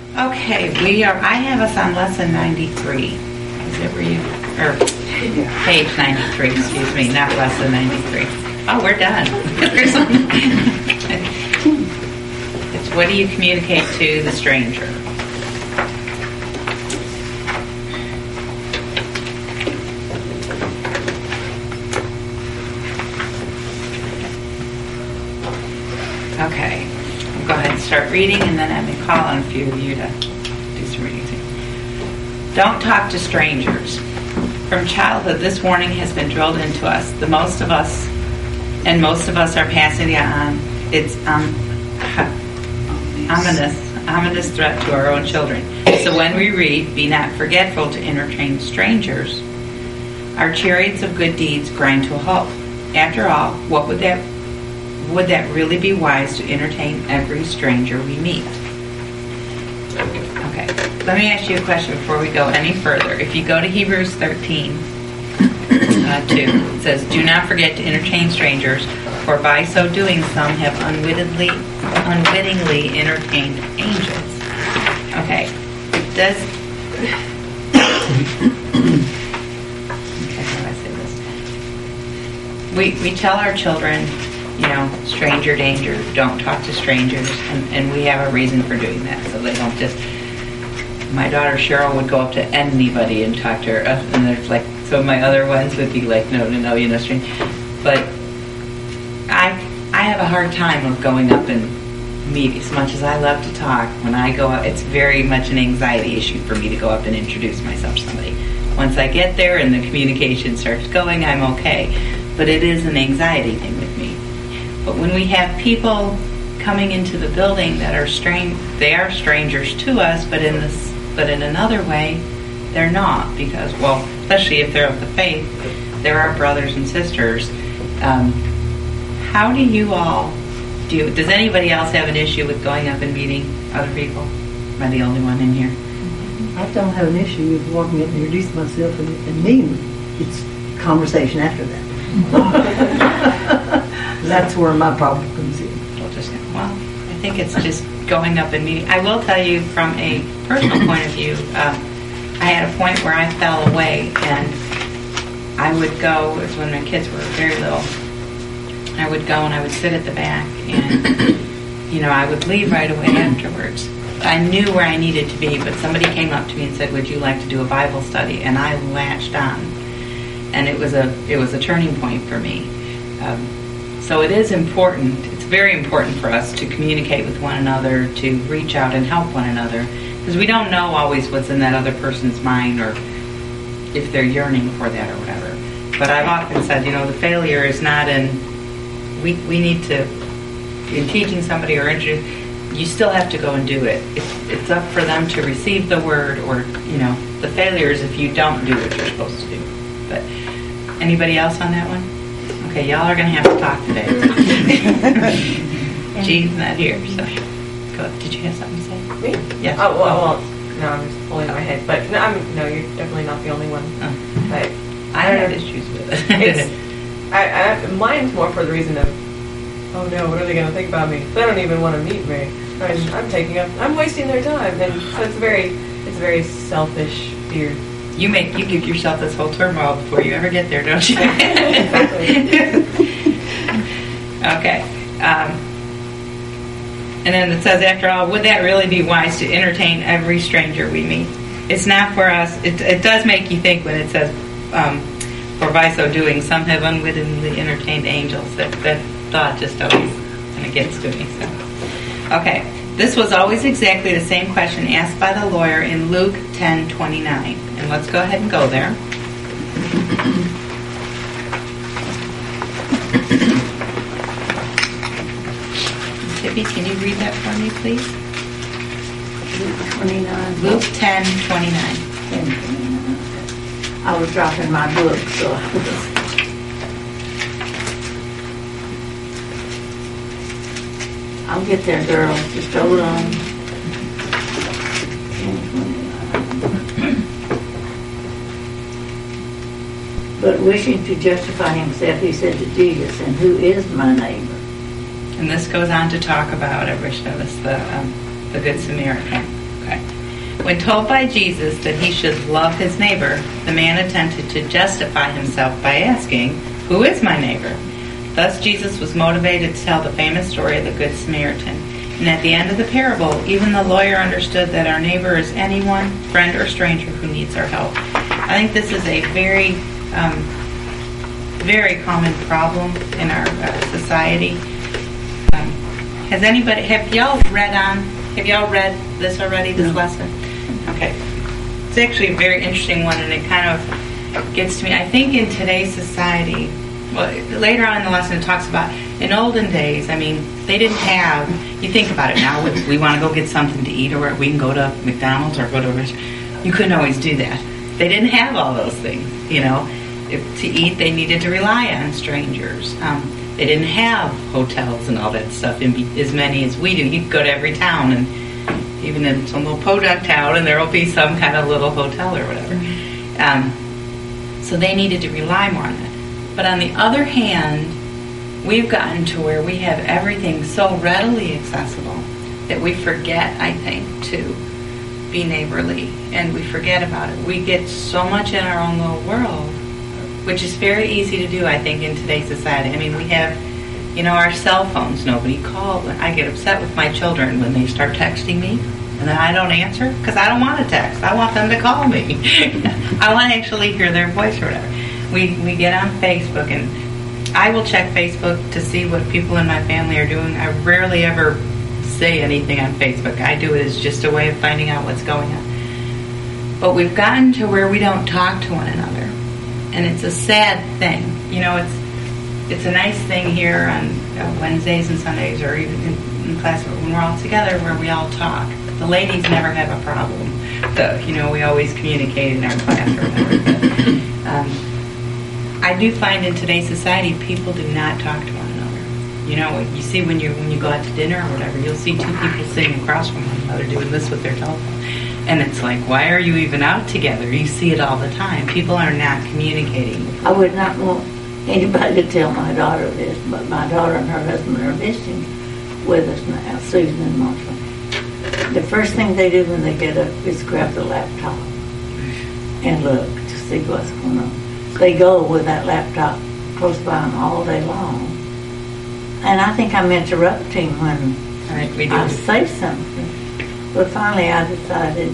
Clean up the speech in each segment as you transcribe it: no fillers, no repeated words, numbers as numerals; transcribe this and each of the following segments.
Okay, I have us on lesson 93. Is it where you, or page 93, excuse me, not lesson 93. Oh, we're done. It's what do you communicate to the stranger? Okay, I'll go ahead and start reading, and then I'm going to call on a few of you to do some reading. Don't talk to strangers. From childhood, this warning has been drilled into us. Most of us are passing it on. It's ominous threat to our own children. So when we read, "Be not forgetful to entertain strangers," our chariots of good deeds grind to a halt. After all, would that really be wise to entertain every stranger we meet? Okay, let me ask you a question before we go any further. If you go to Hebrews 13, 2, it says, "Do not forget to entertain strangers, for by so doing some have unwittingly entertained angels." Okay, okay, how do I say this? We tell our children, stranger danger, don't talk to strangers, and we have a reason for doing that, so they don't just. My daughter Cheryl would go up to anybody and talk to her, and there's like, so my other ones would be like, no, strange. But I have a hard time of going up and meet, as much as I love to talk. When I go up, it's very much an anxiety issue for me to go up and introduce myself to somebody. Once I get there and the communication starts going, I'm okay. But it is an anxiety thing with me. But when we have people coming into the building that are they are strangers to us, but in another way, they're not, because, well, especially if they're of the faith, they're our brothers and sisters. How do you all do? Does anybody else have an issue with going up and meeting other people? Am I the only one in here? I don't have an issue with walking up and introducing myself and meeting. It's conversation after that. That's where my problem comes in. Well, I think it's just going up and meeting. I will tell you from a personal point of view, I had a point where I fell away, and I would go, it was when my kids were very little, I would go and I would sit at the back, and, I would leave right away afterwards. I knew where I needed to be, but somebody came up to me and said, "Would you like to do a Bible study?" And I latched on, and it was a turning point for me. So it is important. It's very important for us to communicate with one another, to reach out and help one another, because we don't know always what's in that other person's mind, or if they're yearning for that or whatever. But I've often said, the failure is not in. We need to, in teaching somebody or introducing, you still have to go and do it. It's up for them to receive the word, or the failure is if you don't do what you're supposed to do. But anybody else on that one? Okay, y'all are going to have to talk today. Jean's not here, so go. Did you have something to say? Me? Yes. Oh, well, no, I'm just pulling my head. But no, you're definitely not the only one. Oh. But I have issues with it. Mine's more for the reason of, oh no, what are they going to think about me? They don't even want to meet me. I'm wasting their time, and so it's a very selfish fear. You give yourself this whole turmoil before you ever get there, don't you? Okay. And then it says, after all, would that really be wise to entertain every stranger we meet? It's not for us. It does make you think when it says, for by so doing, some have unwittingly entertained angels. That thought just always kind of gets to me. So. Okay. This was always exactly the same question asked by the lawyer in Luke 10:29. And let's go ahead and go there. Tippy, can you read that for me, please? Luke 29. Luke 10:29. I was dropping my book, so I was. I'll get there, girl. Just hold on. But wishing to justify himself, he said to Jesus, "And who is my neighbor?" And this goes on to talk about, I wish that was the Good Samaritan. Okay. When told by Jesus that he should love his neighbor, the man attempted to justify himself by asking, "Who is my neighbor?" Thus Jesus was motivated to tell the famous story of the Good Samaritan. And at the end of the parable, even the lawyer understood that our neighbor is anyone, friend or stranger, who needs our help. I think this is a very, very common problem in our society. Have y'all read this already, this lesson? Okay. It's actually a very interesting one, and it kind of gets to me. I think in today's society, well, later on in the lesson it talks about, in olden days, I mean, they didn't have, you think about it now, we want to go get something to eat, or we can go to McDonald's or go to a restaurant. You couldn't always do that. They didn't have all those things, you know. To eat, they needed to rely on strangers. They didn't have hotels and all that stuff, as many as we do. You could go to every town, and even in some little podunk town, and there will be some kind of little hotel or whatever. So they needed to rely more on that. But on the other hand, we've gotten to where we have everything so readily accessible that we forget, I think, to be neighborly, and we forget about it. We get so much in our own little world, which is very easy to do, I think, in today's society. I mean, we have, you know, our cell phones. Nobody calls. I get upset with my children when they start texting me, and then I don't answer because I don't want to text. I want them to call me. I want to actually hear their voice or whatever. We get on Facebook, and I will check Facebook to see what people in my family are doing. I rarely ever say anything on Facebook. I do it as just a way of finding out what's going on. But we've gotten to where we don't talk to one another. And it's a sad thing. You know, it's a nice thing here on Wednesdays and Sundays, or even in class when we're all together, where we all talk. The ladies never have a problem. You know, we always communicate in our class or whatever. But, I do find in today's society, people do not talk to one another. You know, you see when you go out to dinner or whatever, you'll see two people sitting across from one another doing this with their telephone. And it's like, why are you even out together? You see it all the time. People are not communicating. I would not want anybody to tell my daughter this, but my daughter and her husband are visiting with us now, Susan and Marshall. The first thing they do when they get up is grab the laptop and look to see what's going on. They go with that laptop close by them all day long. And I think I'm interrupting when I say something. But finally I decided,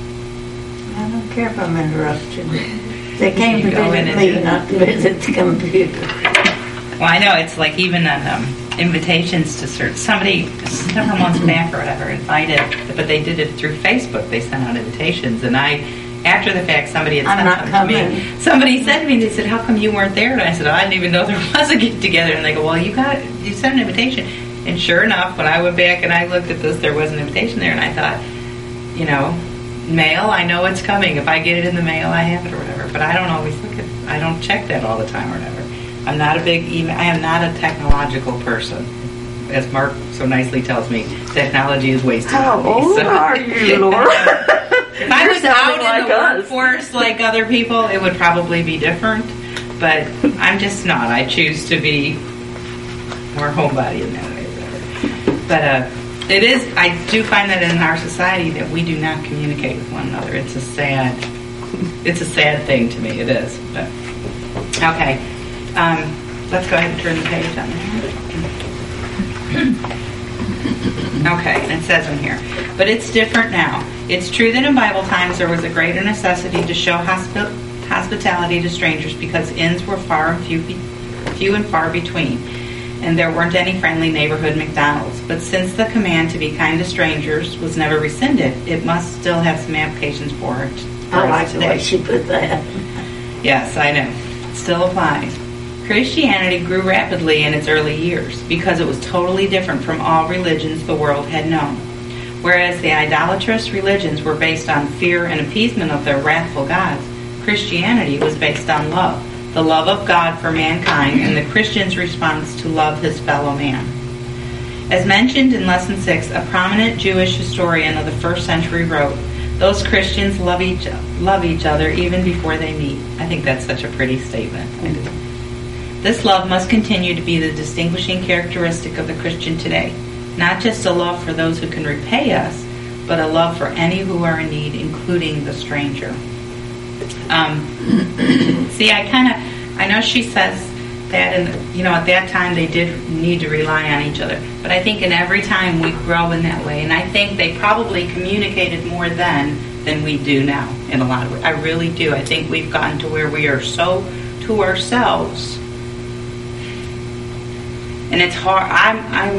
I don't care if I'm interrupting. They came to visit me, not to visit the computer. Well, I know, it's like even on invitations to somebody several months back or whatever invited, but they did it through Facebook. They sent out invitations, and after the fact, somebody had sent them to me. Somebody said to me, they said, "How come you weren't there?" And I said, "Oh, I didn't even know there was a get together." And they go, "Well, you sent an invitation." And sure enough, when I went back and I looked at this, there was an invitation there, and I thought, you know, mail, I know it's coming. If I get it in the mail, I have it or whatever. But I don't always I don't check that all the time or whatever. I'm not a big email. I am not a technological person. As Mark so nicely tells me, technology is wasted. How old are you, Laura? If I was out in the workforce like other people, it would probably be different. But I'm just not. I choose to be more homebody in that way. But it is. I do find that in our society that we do not communicate with one another. It's a sad thing to me. It is. But okay, let's go ahead and turn the page on there. Okay, and it says in here, but it's different now. It's true that in Bible times there was a greater necessity to show hospitality to strangers because inns were few and far between, and there weren't any friendly neighborhood McDonald's. But since the command to be kind to strangers was never rescinded, it must still have some applications for it. I like the way she put that. Yes, I know. It still applies. Christianity grew rapidly in its early years because it was totally different from all religions the world had known. Whereas the idolatrous religions were based on fear and appeasement of their wrathful gods, Christianity was based on love, the love of God for mankind, and the Christian's response to love his fellow man. As mentioned in Lesson 6, a prominent Jewish historian of the 1st century wrote, "Those Christians love each other even before they meet." I think that's such a pretty statement. This love must continue to be the distinguishing characteristic of the Christian today. Not just a love for those who can repay us, but a love for any who are in need, including the stranger. See, I know she says that, and at that time they did need to rely on each other. But I think in every time we grow in that way, and I think they probably communicated more then than we do now in a lot of ways. I really do. I think we've gotten to where we are so to ourselves, and it's hard. I'm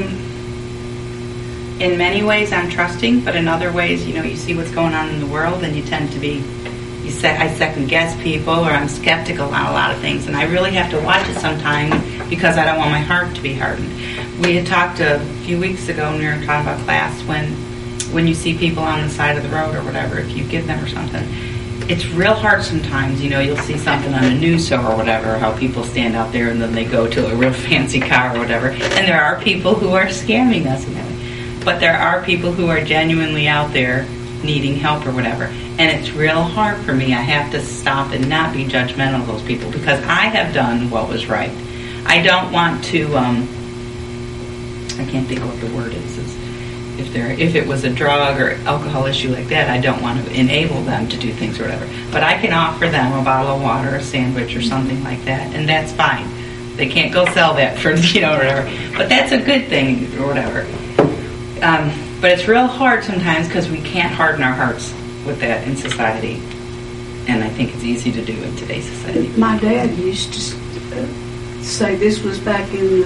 in many ways I'm trusting, but in other ways, you see what's going on in the world, and you tend to be. I second guess people, or I'm skeptical on a lot of things, and I really have to watch it sometimes because I don't want my heart to be hardened. We had talked a few weeks ago when we were talking about class when you see people on the side of the road or whatever, if you give them or something, it's real hard sometimes. You'll see something on a news show or whatever, how people stand out there and then they go to a real fancy car or whatever, and there are people who are scamming us in that way. But there are people who are genuinely out there needing help or whatever. And it's real hard for me. I have to stop and not be judgmental of those people because I have done what was right. I don't want to, I can't think of what the word is. If it was a drug or alcohol issue like that, I don't want to enable them to do things or whatever. But I can offer them a bottle of water, a sandwich, or something like that, and that's fine. They can't go sell that for, whatever. But that's a good thing or whatever. But it's real hard sometimes because we can't harden our hearts with that in society. And I think it's easy to do in today's society. My dad used to say this was back in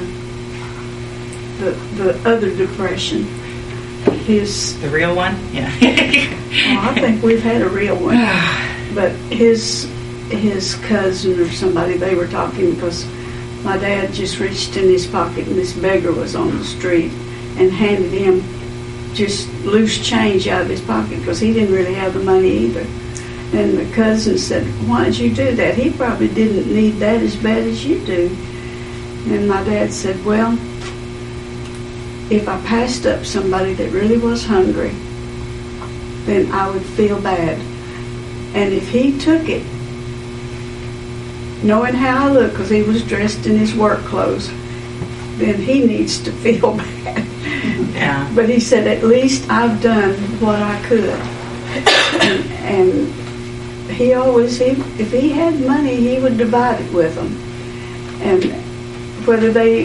the other depression. The real one? Yeah. I think we've had a real one. But his cousin or somebody, they were talking because my dad just reached in his pocket and this beggar was on the street and handed him just loose change out of his pocket because he didn't really have the money either. And the cousin said, "Why did you do that? He probably didn't need that as bad as you do." And my dad said, "Well, if I passed up somebody that really was hungry, then I would feel bad. And if he took it, knowing how I look, because he was dressed in his work clothes, then he needs to feel bad." Yeah. But he said, "At least I've done what I could." and he always, if he had money, he would divide it with them. And whether they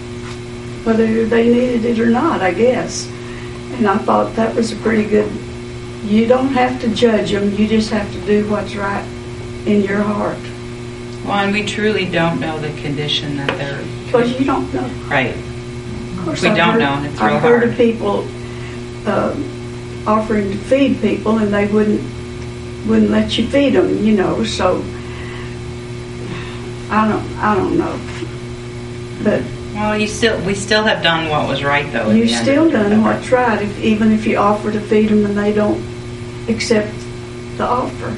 needed it or not, I guess. And I thought that was a pretty good, you don't have to judge them, you just have to do what's right in your heart. Well, and we truly don't know the condition that they're... Because you don't know. Right. Of course, We don't know, and it's real I've heard hard. of people offering to feed people, and they wouldn't let you feed them, so I don't know. But Well, we still have done what was right, though. at you've the end still of it. done what's right, even if you offer to feed them and they don't accept the offer.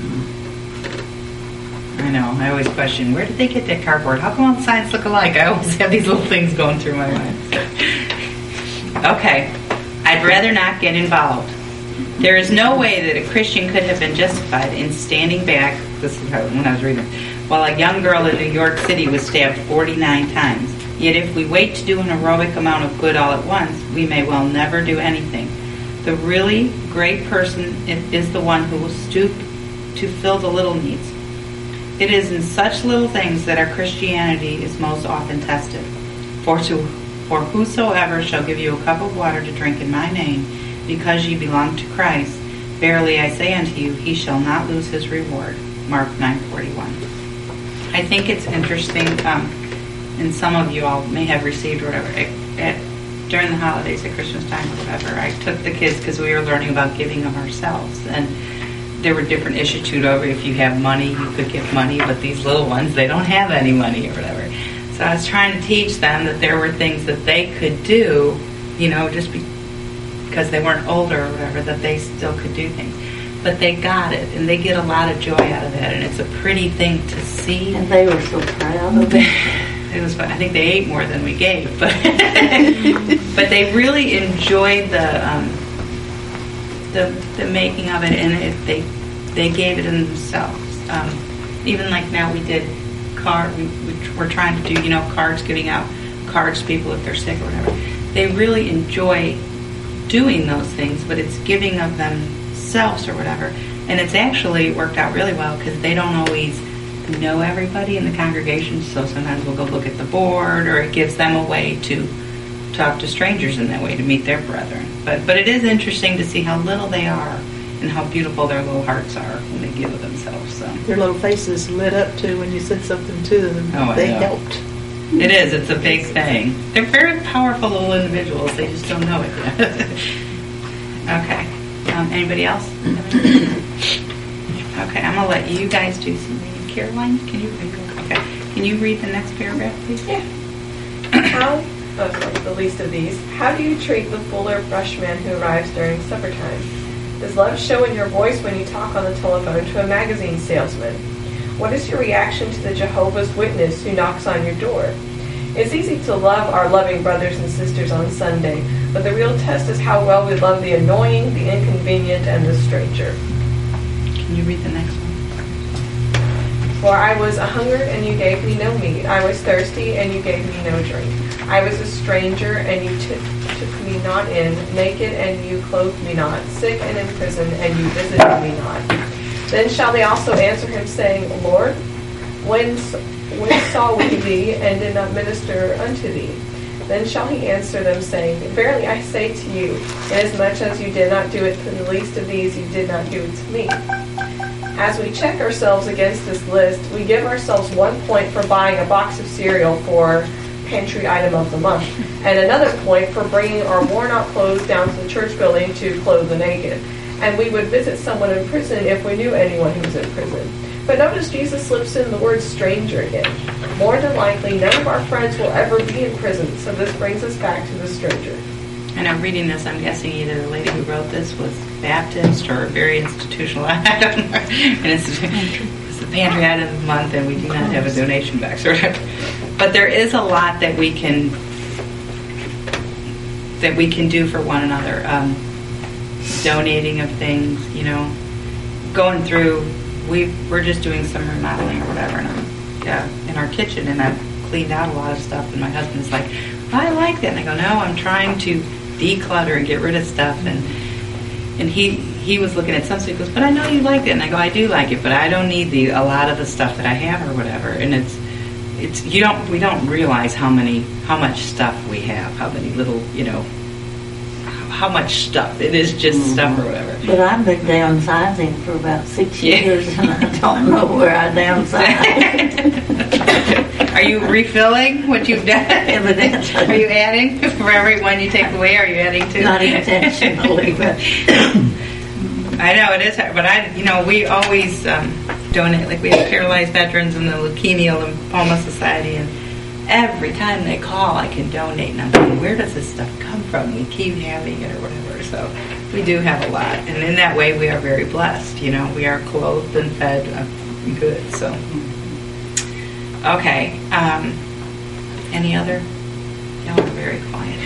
I know. I always question, where did they get that cardboard? How come all the signs look alike? I always have these little things going through my mind. Okay. I'd rather not get involved. There is no way that a Christian could have been justified in standing back, this is when I was reading, while a young girl in New York City was stabbed 49 times. Yet if we wait to do an aerobic amount of good all at once, we may well never do anything. The really great person is the one who will stoop to fill the little needs. It is in such little things that our Christianity is most often tested. For whosoever shall give you a cup of water to drink in my name, because ye belong to Christ, verily I say unto you, he shall not lose his reward. Mark 9:41. I think it's interesting, and some of you all may have received whatever, during the holidays at Christmas time or whatever, I took the kids because we were learning about giving of ourselves. And there were different issues too. If you have money, you could give money, but these little ones, they don't have any money or whatever. So I was trying to teach them that there were things that they could do, just because they weren't older or whatever, that they still could do things. But they got it, and they get a lot of joy out of that, and it's a pretty thing to see. And they were so proud of it. It was fun. I think they ate more than we gave, but but they really enjoyed the making of it, and they gave it in themselves. Even like now we did we're trying to do cards, giving out cards to people if they're sick or whatever. They really enjoy doing those things, but it's giving of themselves or whatever. And it's actually worked out really well because they don't always know everybody in the congregation, so sometimes we'll go look at the board, or it gives them a way to talk to strangers in that way, to meet their brethren. But it is interesting to see how little they are and how beautiful their little hearts are when they give of themselves. So Their little faces lit up too when you said something to them. Oh, I they know. helped. it is. It's a big thing. They're very powerful little individuals. They just don't know it yet. Okay. Anybody else? Okay, I'm gonna let you guys do some reading. Caroline, can you read? Okay. Can you read the next paragraph, please? Yeah. The least of these. How do you treat the fuller brushman who arrives during supper time? Does love show in your voice when you talk on the telephone to a magazine salesman? What is your reaction to the Jehovah's Witness who knocks on your door? It's easy to love our loving brothers and sisters on Sunday, but the real test is how well we love the annoying, the inconvenient, and the stranger. Can you read the next one? For I was a-hungered, and you gave me no meat. I was thirsty, and you gave me no drink. I was a stranger, and you took me not in. Naked, and you clothed me not. Sick and in prison, and you visited me not. Then shall they also answer him, saying, Lord, when saw we thee, and did not minister unto thee? Then shall he answer them, saying, Verily I say to you, inasmuch as you did not do it to the least of these, you did not do it to me. As we check ourselves against this list, we give ourselves 1 point for buying a box of cereal for pantry item of the month, and another point for bringing our worn-out clothes down to the church building to clothe the naked. And we would visit someone in prison if we knew anyone who was in prison. But notice Jesus slips in the word stranger again. More than likely, none of our friends will ever be in prison, so this brings us back to the stranger. And I'm reading this, I'm guessing either the lady who wrote this was Baptist or very institutional. I don't know. And it's the pantry item of the month, and we do not have a donation box or whatever. But there is a lot that we can do for one another. Donating of things, going through. We're just doing some remodeling or whatever, and I'm in our kitchen, and I've cleaned out a lot of stuff. And my husband's like, I like that. And I go, no, I'm trying to declutter and get rid of stuff. And he was looking at some stuff. He goes, but I know you like it. And I go, I do like it, but I don't need a lot of the stuff that I have or whatever. And we don't realize how much stuff we have, how many little, how much stuff. It is just stuff or whatever. But I've been downsizing for about 6 years, and I don't know where I downsized. Are you refilling what you've done? Evidently. Are you adding? For every one you take away, are you adding to? Not intentionally, but I know it is hard, but we always donate. Like we have paralyzed veterans and the Leukemia Lymphoma Society, and every time they call, I can donate. And I'm thinking, where does this stuff come from? We keep having it or whatever. So we do have a lot, and in that way, we are very blessed. We are clothed and fed good. So. Okay. Any other? Y'all are very quiet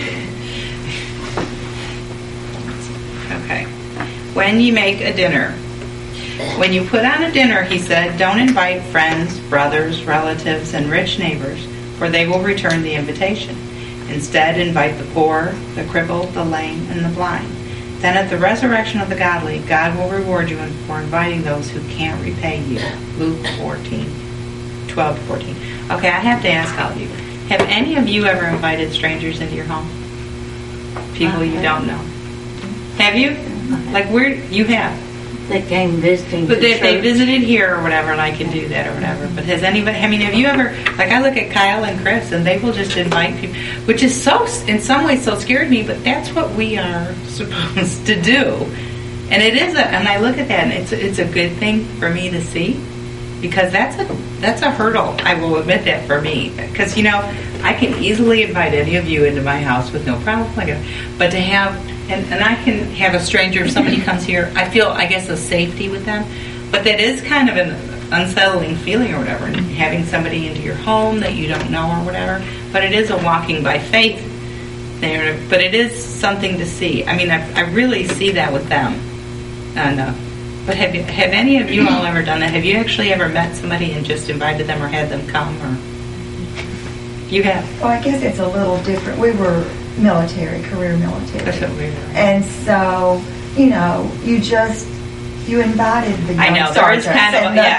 today. Okay. When you make a dinner. When you put on a dinner, he said, don't invite friends, brothers, relatives, and rich neighbors, for they will return the invitation. Instead, invite the poor, the crippled, the lame, and the blind. Then at the resurrection of the godly, God will reward you for inviting those who can't repay you. Luke 12:14. Okay, I have to ask all of you. Have any of you ever invited strangers into your home? People you don't know. Have you? Like where you have? they came visiting. But the if they church. visited here or whatever, and I can do that or whatever. But has anybody? I mean, have you ever? Like I look at Kyle and Chris, and they will just invite people, which is so, in some ways, so scared me. But that's what we are supposed to do, and it is. And I look at that, and it's a good thing for me to see, because that's a hurdle. I will admit that for me, because I can easily invite any of you into my house with no problem. But to have. And I can have a stranger, if somebody comes here, I feel, I guess, a safety with them. But that is kind of an unsettling feeling or whatever, having somebody into your home that you don't know or whatever. But it is a walking by faith there. But it is something to see. I mean, I really see that with them. And, but have any of you all ever done that? Have you actually ever met somebody and just invited them or had them come? Or you have? Well, I guess it's a little different. We were military, career military. That's what we're. And so, you know, you invited the young I know, there is sergeants kind of, and the-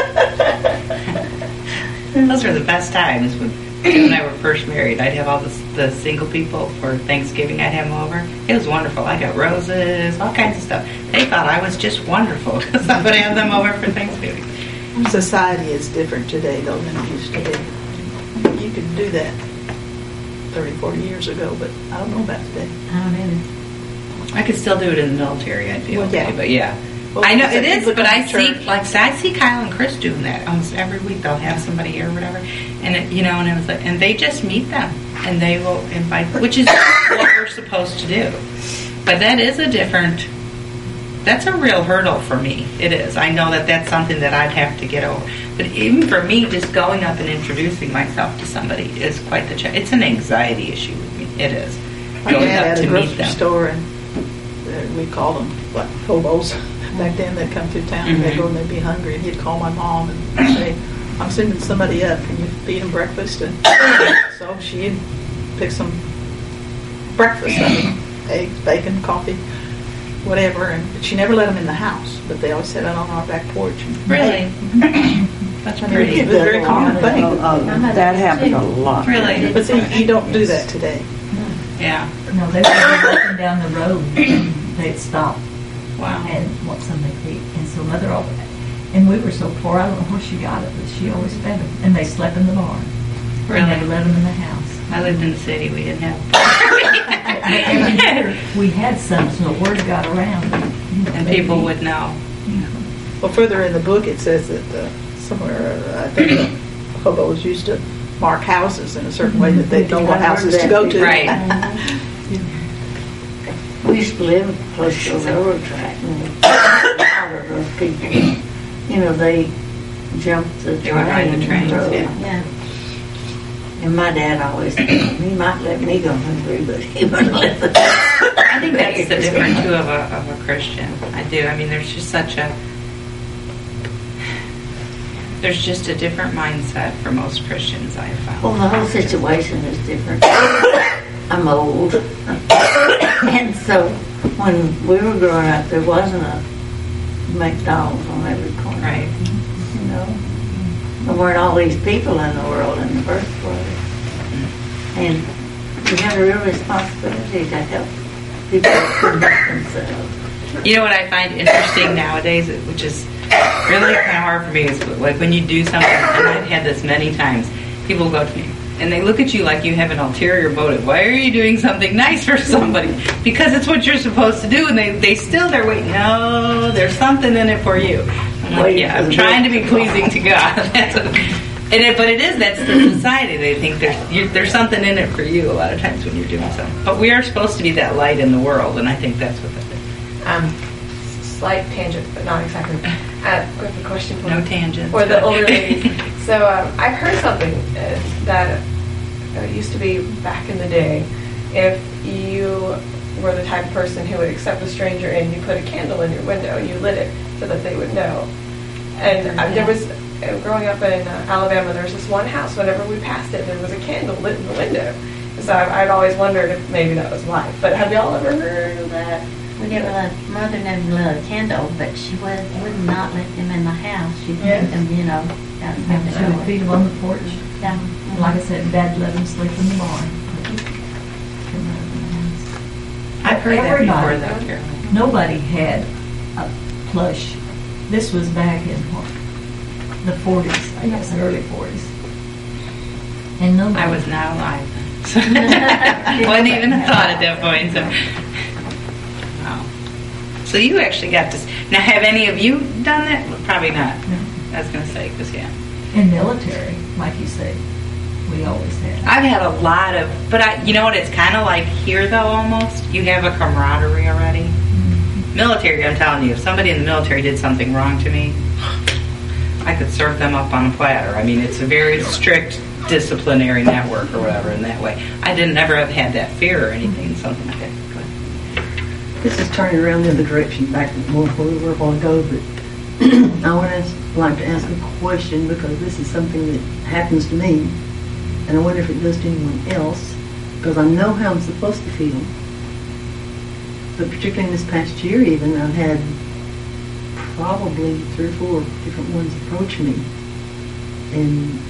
yes. Those were the best times when Jim and I were first married. I'd have all the single people for Thanksgiving. I'd have them over. It was wonderful. I got roses, all kinds of stuff. They thought I was just wonderful because I would have them over for Thanksgiving. Society is different today, though, than it used to be. You could do that 30, 40 years ago, but I don't know about today. I don't know. I could still do it in the military. I'd be Well, okay, yeah. but yeah. Well, I know because it if you is, look but at I the see, church- like, I see Kyle and Chris doing that almost every week. They'll have somebody here or whatever, and it, you know, and it was like, and they just meet them, and they will invite, which is what we're supposed to do. But that is a different. That's a real hurdle for me. It is. I know that that's something that I'd have to get over. But even for me, just going up and introducing myself to somebody is quite the challenge. It's an anxiety issue with me. It is. I Going had up at to a meet grocery them. store, and we called them what hobos. Back then, they'd come through town and they'd go and they'd be hungry, and he'd call my mom and say, "I'm sending somebody up. Can you feed them breakfast?" And so she'd pick some breakfast, eggs, bacon, coffee, whatever. And but she never let them in the house, but they always sat out on our back porch. And Really? That's it pretty. was a very common thing. That happened a lot. Really? But see, you don't do that today. Yeah. No, they were walking down the road and they'd stop Wow. and want something to eat. And so Mother always, and we were so poor, I don't know where she got it, but she always fed them. And they slept in the barn. Really? And they let them in the house. I lived in the city. We didn't have. Every year we had some, so the word got around. And people would know. Well, further in the book, it says that somewhere, I think the hobos used to mark houses in a certain way that they'd know what houses to go to. Right. We used to live close to a railroad track, and a lot of those people, you know, they jumped the They would ride the train. trains, and yeah. yeah. And my dad always, he might let me go hungry, but he wouldn't let the. I think that's the difference too of a Christian. I do. I mean, there's just a different mindset for most Christians, I have found. Well, the whole situation is different. I'm old. And so when we were growing up, there wasn't a McDonald's on every corner. Right. You know? There weren't all these people in the world in the first place. And we have a real responsibility to help people conduct themselves. You know what I find interesting nowadays, which is really kind of hard for me, is like when you do something, and I've had this many times, people will go to me and they look at you like you have an ulterior motive. Why are you doing something nice for somebody? Because it's what you're supposed to do, and they're waiting. No, there's something in it for you. I'm like, yeah, I'm trying to be pleasing to God. But it is, that's the society. They think there's something in it for you a lot of times when you're doing something. But we are supposed to be that light in the world, and I think that's what that is. Slight tangent, but not exactly. Quick question for No tangents. for the older ladies. So I've heard something that used to be back in the day. If you were the type of person who would accept a stranger and you put a candle in your window, you lit it so that they would know. And there was, growing up in Alabama, there was this one house, whenever we passed it, there was a candle lit in the window. So I'd always wondered if maybe that was life. But have y'all ever heard of that? We never let mother never lit a candle, but she would not let them in the house. She'd Yeah. make them, you know, out She the would door. feed them on the porch. Yeah. Like I said, Dad let them sleep in the barn. I've heard that Everybody. before, though, Carolyn. Nobody had a plush. This was back in what? The 40s, I guess, the early 40s. And nobody. I was not alive then. So wasn't even a thought at that point. So, wow. So you actually got this. Now, have any of you done that? Well, probably not. No. I was going to say, because, yeah. In military, like you say, we always had. I've had a lot of, but you know what, it's kind of like here, though, almost. You have a camaraderie already. Mm-hmm. Military, I'm telling you, if somebody in the military did something wrong to me, I could serve them up on a platter. I mean, it's a very strict disciplinary network or whatever in that way. I never have had that fear or anything, something like that. Go ahead. This is turning around the other direction, back more where we were going to go, but I would like to ask a question because this is something that happens to me, and I wonder if it does to anyone else. because I know how I'm supposed to feel. But particularly in this past year even, I've had probably 3 or 4 different ones approach me. And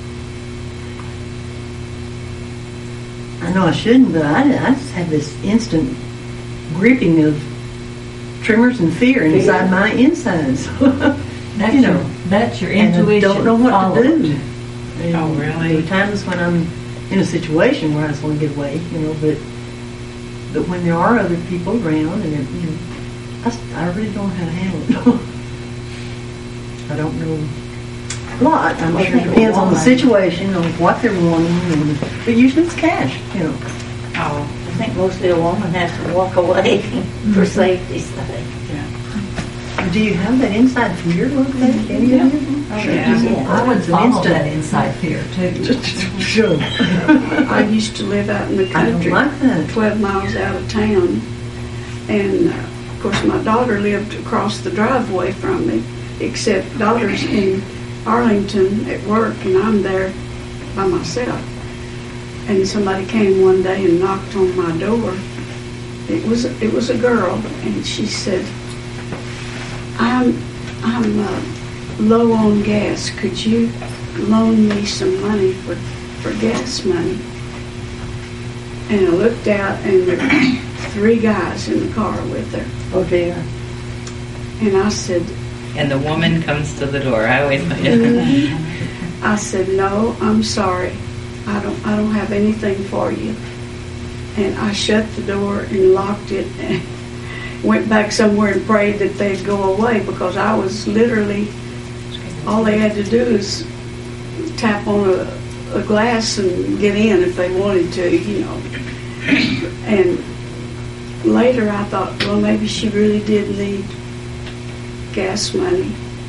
I know I shouldn't, but I just have this instant gripping of tremors and fear inside my insides. That's your And intuition. I don't know what to following. do. And Oh, really? There are times when I'm in a situation where I just want to get away, but when there are other people around, and I really don't know how to handle it. I don't know a lot. I'm sure it depends on the situation, on what they're wanting, but usually it's cash. Oh, I think mostly a woman has to walk away for safety's sake. Do you have that inside fear like that? Any of you? yeah. I would It's an follow instant. that inside fear too. Sure. I used to live out in the I don't country, like that. 12 miles out of town. And of course, my daughter lived across the driveway from me, except daughter's in Arlington at work, and I'm there by myself. And somebody came one day and knocked on my door. It was a girl, and she said, I'm low on gas. Could you loan me some money for gas money? And I looked out, and there were 3 guys in the car with her. Oh dear. And I said, And the woman comes to the door. I always I said, no, I'm sorry. I don't have anything for you. And I shut the door and locked it and went back somewhere and prayed that they'd go away, because I was literally, all they had to do is tap on a glass and get in if they wanted to, And later I thought, well, maybe she really did need gas money.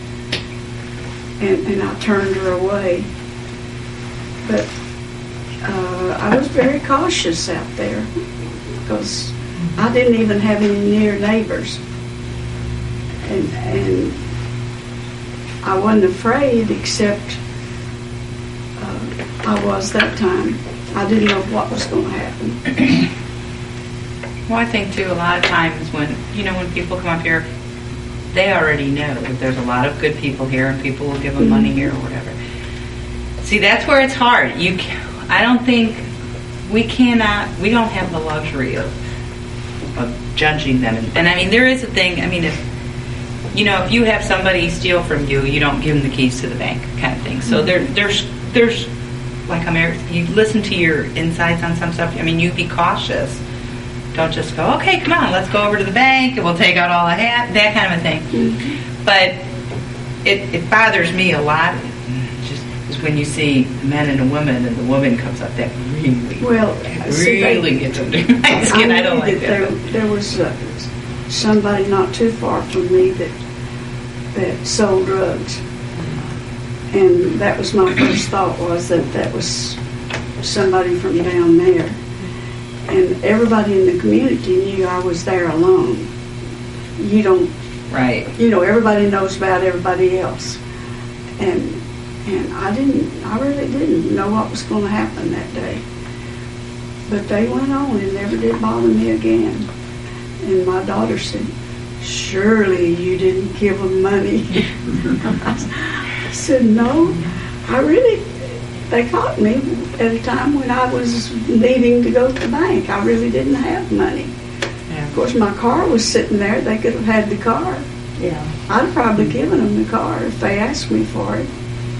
And I turned her away. But I was very cautious out there, because I didn't even have any near neighbors. And I wasn't afraid, except I was that time. I didn't know what was going to happen. Well, I think too, a lot of times when people come up here, they already know that there's a lot of good people here, and people will give them money here or whatever. See, that's where it's hard. I don't think we don't have the luxury of judging them. And I mean, there is a thing. I mean, if you have somebody steal from you, you don't give them the keys to the bank, kind of thing. So there's like you listen to your insights on some stuff. I mean, you be cautious. Don't just go, okay, come on, let's go over to the bank and we'll take out all I have, that kind of a thing. Mm-hmm. But it bothers me a lot, just is when you see a man and a woman, and the woman comes up, that really gets under my skin. I don't like that. There was somebody not too far from me that sold drugs, and that was my first thought, was that was somebody from down there. And everybody in the community knew I was there alone. You don't, right? Everybody knows about everybody else, and I really didn't know what was going to happen that day. But they went on and never did bother me again. And my daughter said, "Surely you didn't give them money." I said, "No, I really." They caught me at a time when I was needing to go to the bank. I really didn't have money. Yeah. Of course, my car was sitting there. They could have had the car. Yeah. I'd have probably given them the car if they asked me for it.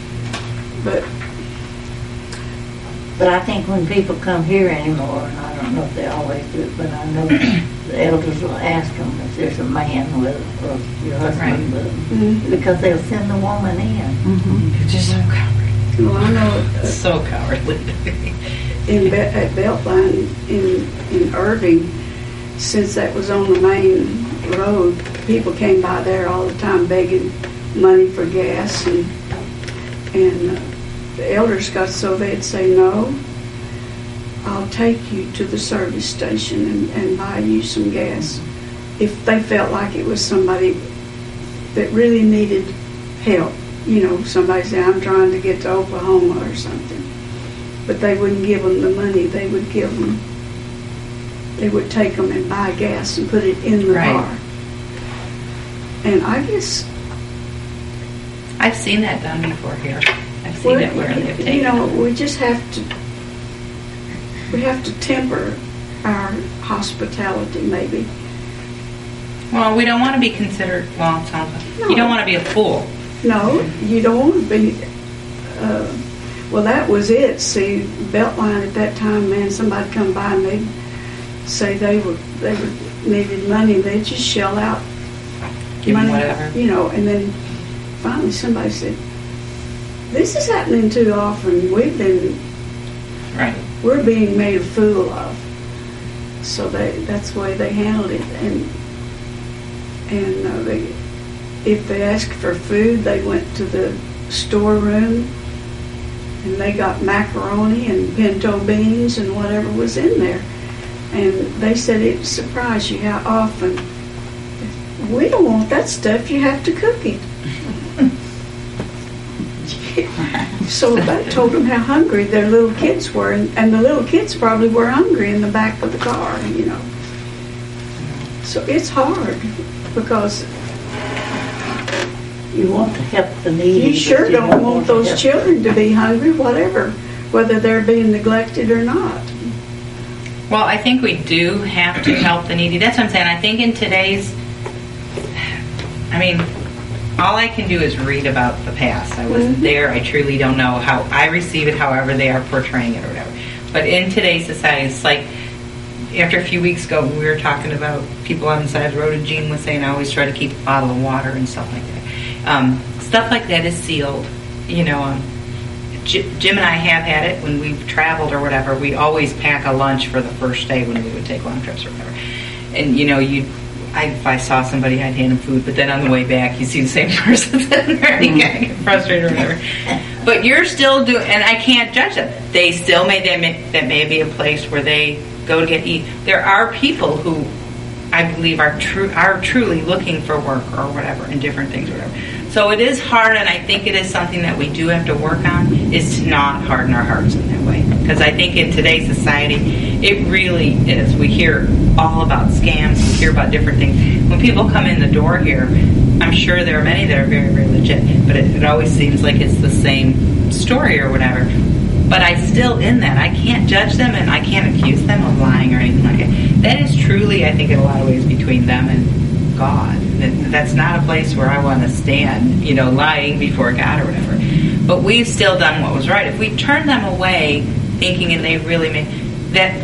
But I think when people come here anymore, and I don't know if they always do it, but I know the elders will ask them if there's a man with, or your husband with them, Mm-hmm. because they'll send the woman in. It's just so cowardly. Well, I know So cowardly. at Beltline in Irving, since that was on the main road, people came by there all the time begging money for gas, and the elders got so they'd say, "No, I'll take you to the service station and buy you some gas," if they felt like it was somebody that really needed help. Somebody said, "I'm trying to get to Oklahoma or something." but they wouldn't give them the money. They would take them and buy gas and put it in the Right. car. And I guess, I've seen that done before here. I've seen it where they've taken you know, them. we just have to temper our hospitality, maybe. Well, we don't want to be considered, well, it sounds like, No. you don't want to be a fool. No, you don't want to be. Well, that was it. See, Beltline at that time, man, somebody come by and they'd say they needed money. They'd just shell out Give 'em money, whatever. you know. And then finally, somebody said, "This is happening too often. Right. We're being made a fool of." So that's the way they handled it. And if they asked for food, they went to the storeroom and they got macaroni and pinto beans and whatever was in there. And they said it surprised you how often. We don't want that stuff. You have to cook it. So that told them how hungry their little kids were, and the little kids probably were hungry in the back of the car, you know. So it's hard because You want to help the needy. you sure but don't want to those help- children to be hungry, whether they're being neglected or not. Well, I think we do have to help the needy. That's what I'm saying. I think in today's, I mean, all I can do is read about the past. I wasn't there. I truly don't know how I receive it, however they are portraying it or whatever. But in today's society, it's like, after a few weeks ago, we were talking about people on the side of the road, and Jean was saying, I always try to keep a bottle of water and stuff like that. Stuff like that is sealed. You know, Jim and I have had it when we've traveled or whatever. We always pack a lunch for the first day when we would take long trips or whatever. And, you know, if I saw somebody, I'd hand them food, but then on the way back, you see the same person sitting there, and you kind of get frustrated or whatever. But you're still doing, and I can't judge them. They still that may be a place where they go to get eat. There are people who I believe are truly looking for work or whatever, and different things or whatever. So it is hard, and I think it is something that we do have to work on, is to not harden our hearts in that way. Because I think in today's society, it really is. We hear all about scams, we hear about different things. When people come in the door here, I'm sure there are many that are very, very legit, but it always seems like it's the same story or whatever. But I still, in that, I can't judge them and I can't accuse them of lying or anything like that. That is truly, I think, in a lot of ways between them and God. That's not a place where I want to stand, you know, lying before God or whatever. But we've still done what was right. If we turn them away thinking and they really mean that,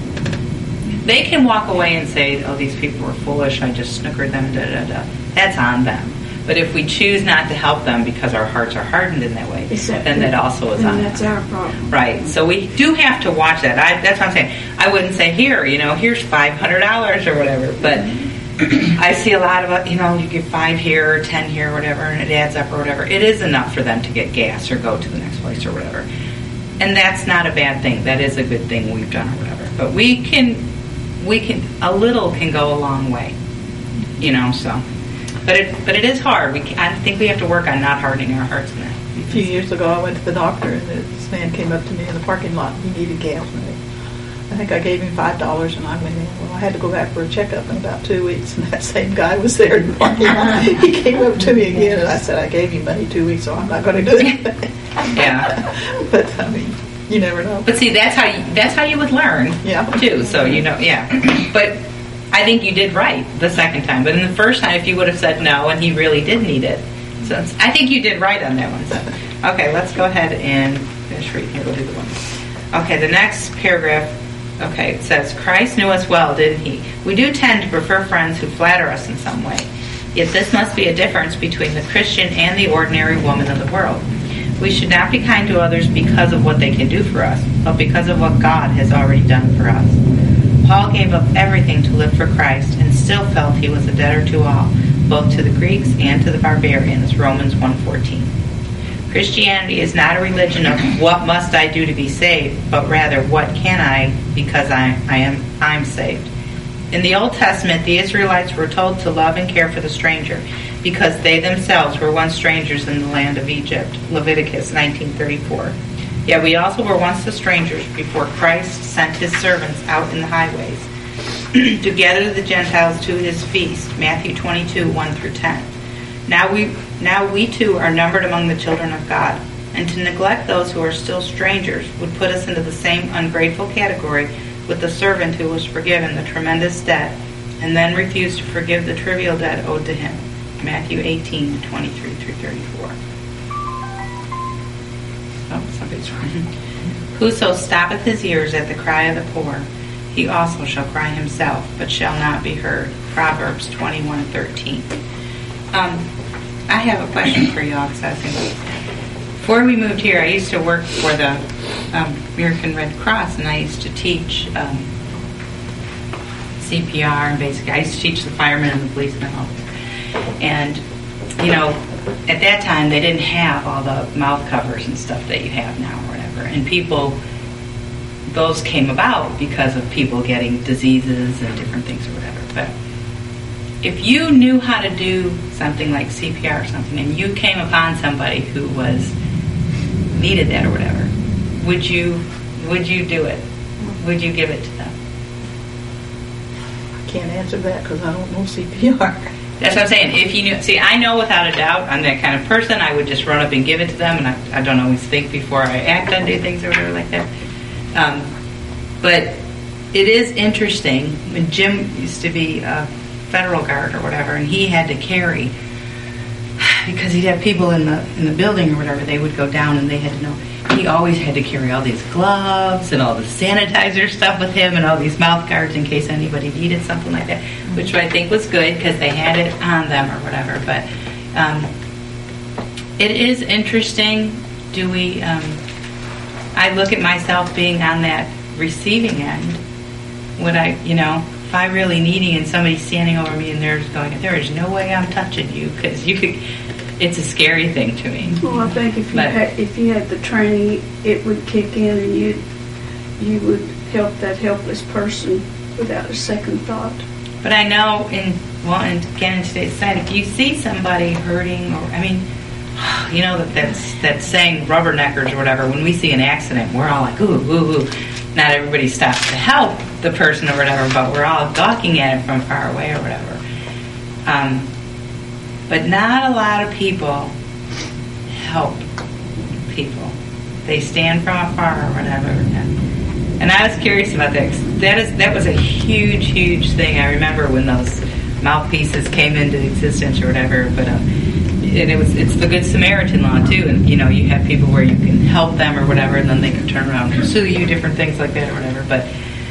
they can walk away and say, oh, these people were foolish, I just snookered them, da-da-da. That's on them. But if we choose not to help them because our hearts are hardened in that way, then that also is on And that's them. our problem. Right. So we do have to watch that. That's what I'm saying. I wouldn't say, here's $500 or whatever. But I see a lot of, you give 5 here or 10 here or whatever, and it adds up or whatever. It is enough for them to get gas or go to the next place or whatever. And that's not a bad thing. That is a good thing we've done or whatever. But a little can go a long way, so. But it is hard. I think we have to work on not hardening our hearts in that. A few years ago, I went to the doctor, and this man came up to me in the parking lot. He needed gas money. I think I gave him $5, and I went in. Well, I had to go back for a checkup in about 2 weeks, and that same guy was there in the parking lot. He came up to me again, and I said, I gave you money 2 weeks, so I'm not going to do anything. Yeah. But, I mean, you never know. But see, that's how you would learn, too. So, yeah. But I think you did right the second time. But in the first time, if you would have said no and he really did need it, so I think you did right on that one. So, okay, let's go ahead and finish reading here. We'll do the one. Okay, the next paragraph. Okay, it says, Christ knew us well, didn't he? We do tend to prefer friends who flatter us in some way. Yet this must be a difference between the Christian and the ordinary woman of the world. We should not be kind to others because of what they can do for us, but because of what God has already done for us. Paul gave up everything to live for Christ and still felt he was a debtor to all, both to the Greeks and to the barbarians, Romans 1:14. Christianity is not a religion of what must I do to be saved, but rather what can I because I'm saved. In the Old Testament, the Israelites were told to love and care for the stranger because they themselves were once strangers in the land of Egypt, Leviticus 19:34. Yeah, we also were once the strangers before Christ sent his servants out in the highways to gather the Gentiles to his feast. Matthew 22, 1 through 10. Now we too are numbered among the children of God. And to neglect those who are still strangers would put us into the same ungrateful category with the servant who was forgiven the tremendous debt and then refused to forgive the trivial debt owed to him. Matthew 18, 23 through 34. Oh, somebody's wrong. Whoso stoppeth his ears at the cry of the poor, he also shall cry himself, but shall not be heard. Proverbs 21:13. I have a question for y'all, because I think before we moved here, I used to work for the American Red Cross, and I used to teach CPR, and basically I used to teach the firemen and the policemen all. And, you know, at that time they didn't have all the mouth covers and stuff that you have now or whatever. And those came about because of people getting diseases and different things or whatever. But if you knew how to do something like CPR or something, and you came upon somebody who needed that or whatever, would you do it? Would you give it to them? I can't answer that because I don't know CPR. That's what I'm saying. If you knew, see, I know without a doubt I'm that kind of person. I would just run up and give it to them, and I don't always think before I act on do things or whatever like that. But it is interesting. When Jim used to be a federal guard or whatever, and he had to carry, because he'd have people in the building or whatever, they would go down and they had to know. He always had to carry all these gloves and all the sanitizer stuff with him and all these mouth guards in case anybody needed something like that, which I think was good because they had it on them or whatever. But it is interesting. I look at myself being on that receiving end. Would I, if I really needing and somebody's standing over me and they're just going, there is no way I'm touching you, because it's a scary thing to me. Well, I think if you had the training, it would kick in and you would help that helpless person without a second thought. But I know in today's society, if you see somebody hurting, or that's saying rubberneckers or whatever. When we see an accident, we're all like, ooh, ooh, ooh. Not everybody stops to help the person or whatever, but we're all gawking at it from far away or whatever. But not a lot of people help people. They stand from afar or whatever. And I was curious about that. 'Cause that was a huge, huge thing. I remember when those mouthpieces came into existence or whatever. But it's the Good Samaritan law too. And you have people where you can help them or whatever, and then they can turn around and sue you, different things like that or whatever. But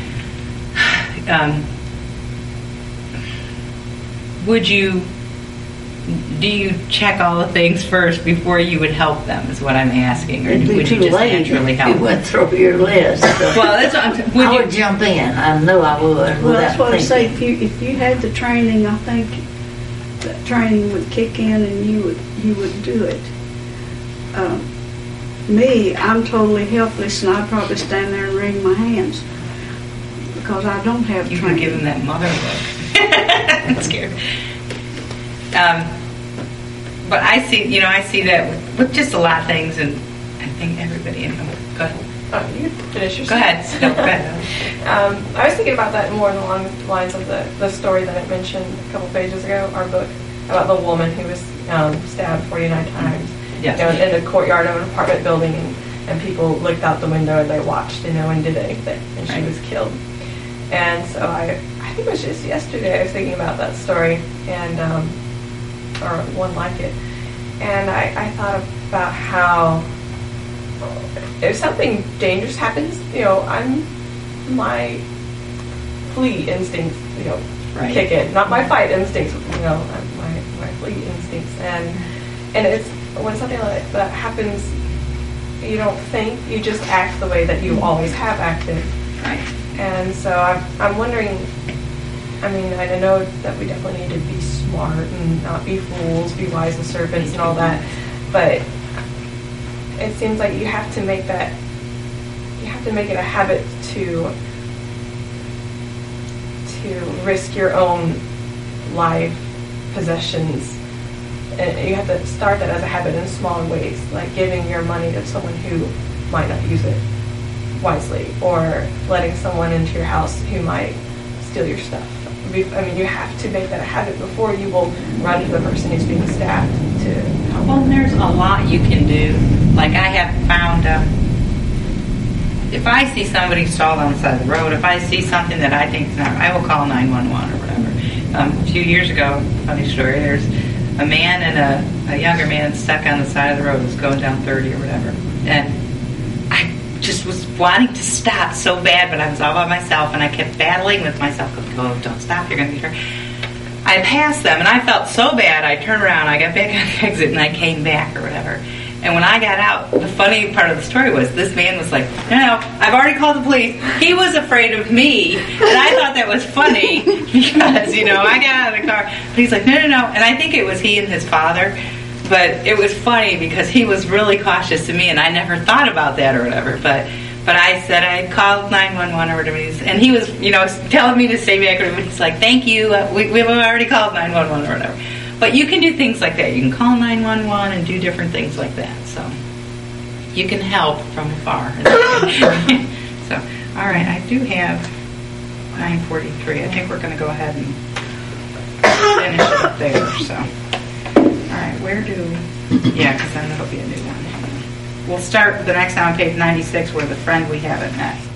do you check all the things first before you would help them, is what I'm asking? Or It'd be would you too just late naturally if help you went through your list. Well, that's what I would jump in. I know I would. Well, that's what I say. thinking. If you had the training, I think that training would kick in and you would do it. Me, I'm totally helpless, and I'd probably stand there and wring my hands because I don't have You training. can give them that mother look. I'm scared. But I see that with just a lot of things, and I think everybody. Go ahead. Oh, you finish your Go ahead. sentence. No, go ahead. I was thinking about that more along the lines of the story that I mentioned a couple pages ago, our book, about the woman who was stabbed 49 times. Yes. In the courtyard of an apartment building, and people looked out the window and they watched, and did anything, and she Right. was killed. And so I think it was just yesterday I was thinking about that story, and or one like it, and I thought about how if something dangerous happens, my flee instincts, Right. kick in, not my fight instincts, my flee instincts, and it's when something like that happens, you don't think, you just act the way that you always have acted. Right. And so I'm wondering, I know that we definitely need to be smart and not be fools, be wise as serpents and all that, but it seems like you have to make it a habit to risk your own life, possessions. And you have to start that as a habit in smaller ways, like giving your money to someone who might not use it wisely, or letting someone into your house who might steal your stuff. I mean, you have to make that a habit before you will run to the person who's being stabbed to help. Well, there's a lot you can do. Like I have found, if I see somebody stalled on the side of the road, if I see something that I think is not, I will call 911 or whatever. A few years ago, funny story, there's a man and a younger man stuck on the side of the road, was going down 30 or whatever. And I just was wanting to stop so bad, but I was all by myself, and I kept battling with myself, going, oh, don't stop, you're going to get hurt. I passed them, and I felt so bad, I turned around, I got back on the exit, and I came back or whatever. And when I got out, the funny part of the story was this man was like, no, I've already called the police. He was afraid of me, and I thought that was funny because, you know, I got out of the car. But he's like, no. And I think it was he and his father. But it was funny because he was really cautious to me, and I never thought about that or whatever. But I said I called 911 or whatever, and he was, you know, telling me to stay back. And he's like, thank you, we've already called 911 or whatever. But you can do things like that. You can call 911 and do different things like that. So you can help from afar. So, all right, I do have 9:43. I think we're going to go ahead and finish it up there. So, all right, yeah, because then that'll be a new one. We'll start the next time on page 96 where the friend we haven't met.